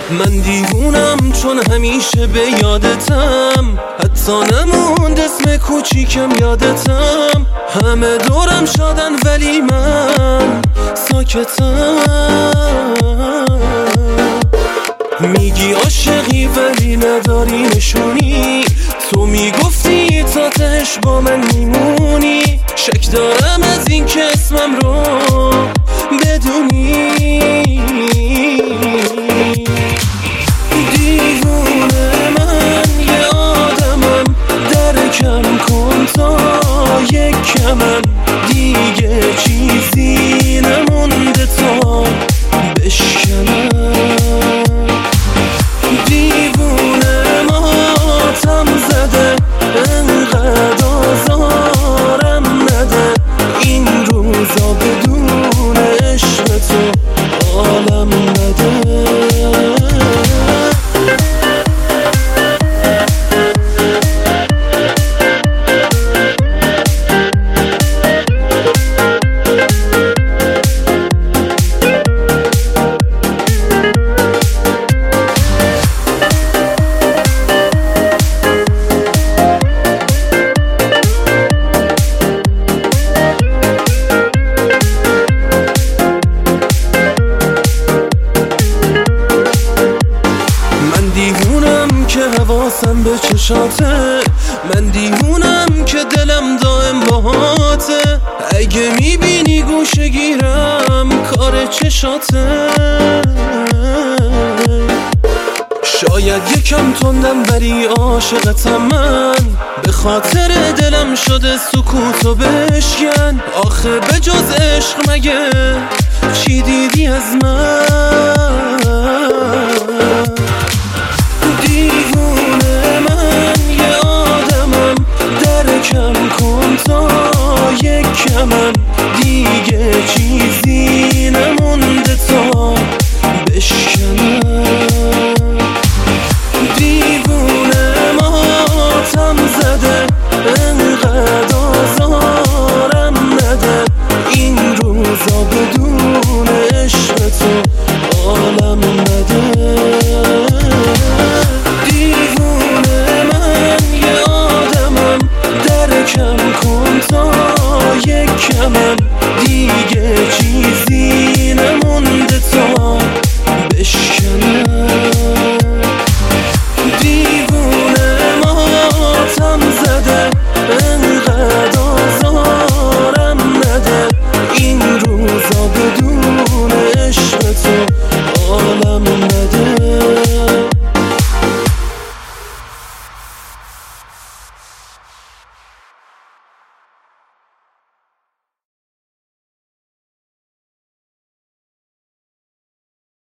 من دیوونم چون همیشه به یادتم، حتی نموند اسم کوچیکم یادتم. همه دورم شادن ولی من ساکتم. میگی عاشقی ولی نداری نشونی، تو میگفتی تا تهش با من میمونی. شک دارم از این که اسمم رو بدونی. دیوونه من یه آدمم، درکم کن تا یک کمم. دیگه چیزی نمونده تا بشکنم. دیوونه ماتم زده، انقدر آزارم نده. این روزا بدون عشق تو عالم نده. حواسم به چشاته، من دیوونم که دلم دائم باهاته. اگه میبینی گوشه گیرم کار چشاته. شاید یکم تندم ولی عاشقتم من، به خاطر دلم شده سکوتو بشکن. آخه به جز عشق مگه چی دیدی از من؟